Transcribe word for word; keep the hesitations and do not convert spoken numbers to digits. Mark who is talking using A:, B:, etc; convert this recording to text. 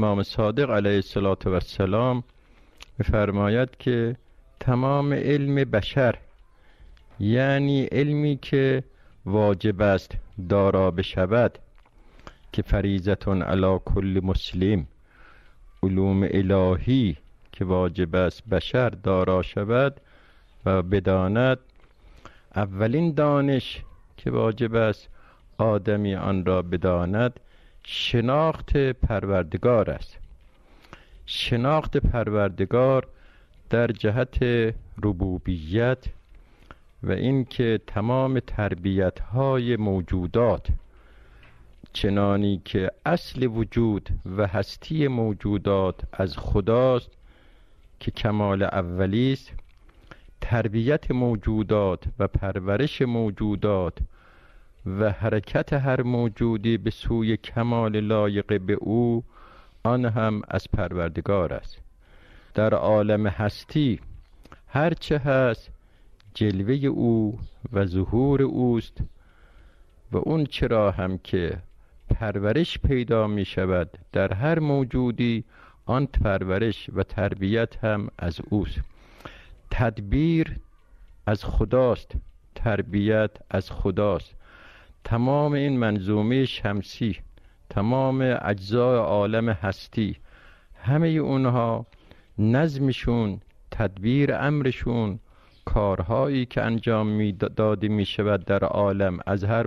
A: امام صادق علیه السلام می‌فرماید که تمام علم بشر، یعنی علمی که واجب است دارا بشود، که فریضتون علی کل مسلم، علوم الهی که واجب است بشر دارا شود و بداند، اولین دانش که واجب است آدمی آن را بداند شناخت پروردگار است. شناخت پروردگار در جهت ربوبیت و اینکه تمام تربیت های موجودات، چنانی که اصل وجود و هستی موجودات از خداست که کمال اولی است، تربیت موجودات و پرورش موجودات و حرکت هر موجودی به سوی کمال لایق به او، آن هم از پروردگار است. در عالم هستی هرچه هست جلوه او و ظهور اوست و اون چرا هم که پرورش پیدا می شود در هر موجودی، آن پرورش و تربیت هم از اوست. تدبیر از خداست، تربیت از خداست. تمام این منظومه شمسی، تمام اجزای عالم هستی، همه اونها نظمشون، تدبیر امرشون، کارهایی که انجام می داده می شود در عالم از هر